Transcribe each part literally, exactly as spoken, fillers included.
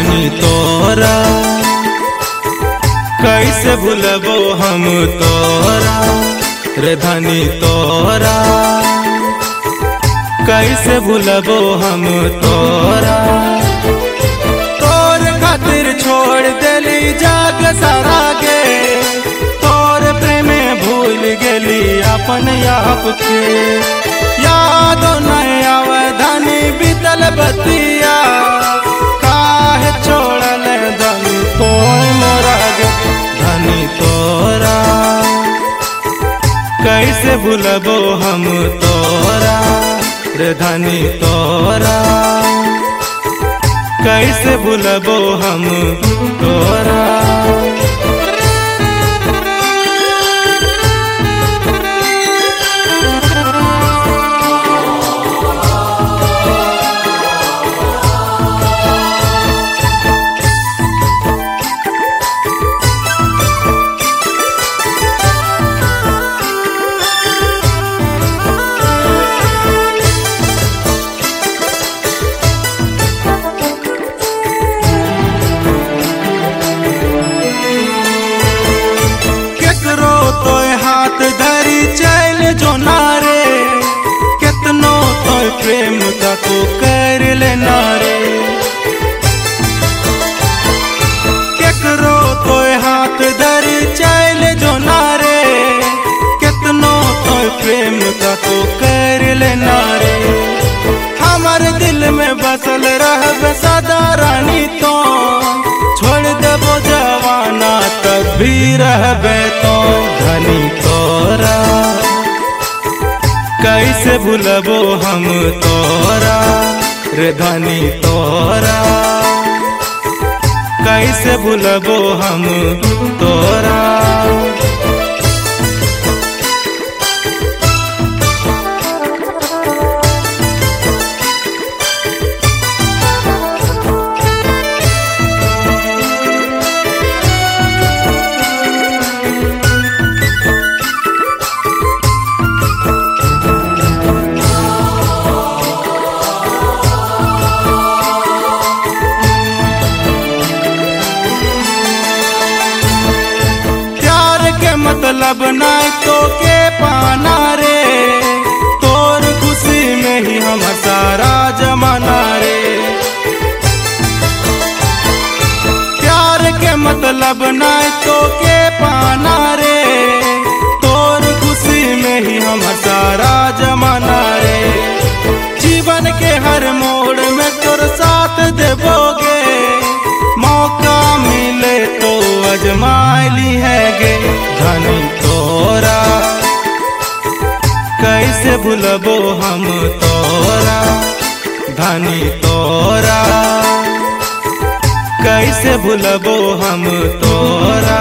धनी तोरा, कैसे भूलबो हम तोरा रे धनी तोरा, कैसे भूलबो हम तोरा। तोर खातिर छोड़ देली जाग सारा गे, तोर प्रेम भूल गेली अपन आप के। याद नहीं आवे धनी बीतल बतिया, काहे छोड़ल धनी कोई मोरा गे धनी तोरा, कैसे भूलबो हम तोरा रे धनी तोरा, कैसे भूलबो हम तोरा। धरी चल जो नारे, कितनो तो प्रेम का को कर लेना रे। केकरो तो हाथ धरी चल जो नारे, कितनो तो प्रेम का को कर लेना रे। हमार दिल में बसल रहबे सदा रानी तो, छोड़ देबो जवाना तब भी रहबे तो धनी तोरा, कैसे भूलबो हम तोरा रे धनी तोरा, कैसे भूलबो हम तोरा। मतलब नहीं तो के पाना रे, तोर खुशी में ही हम सारा जमाना रे। प्यार के मतलब नहीं तो के पाना रे, तोर खुशी में ही हम सारा जमाना रे। जीवन के हर मोड़ में तोर साथ देबोगे, मौका मिले तो अजमाइली है गे धनी तोरा, कैसे भूलबो हम तोरा धनी तोरा, कैसे भूलबो हम तोरा।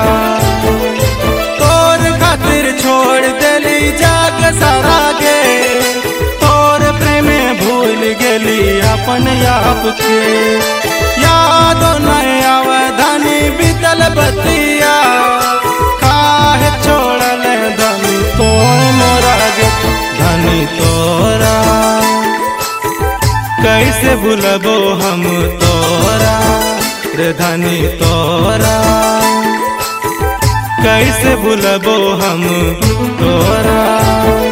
तोर खातिर छोड़ देली जाग सारा गे, तोर प्रेम भूल गेली अपन आप के। याद नहीं आवे धनी बीतल बतिया, काहे छोड़ल धनी कोई मोरा गे धनी तोरा, कैसे भूलबो हम तोरा रे धनी तोरा, कैसे भूलबो हम तोरा।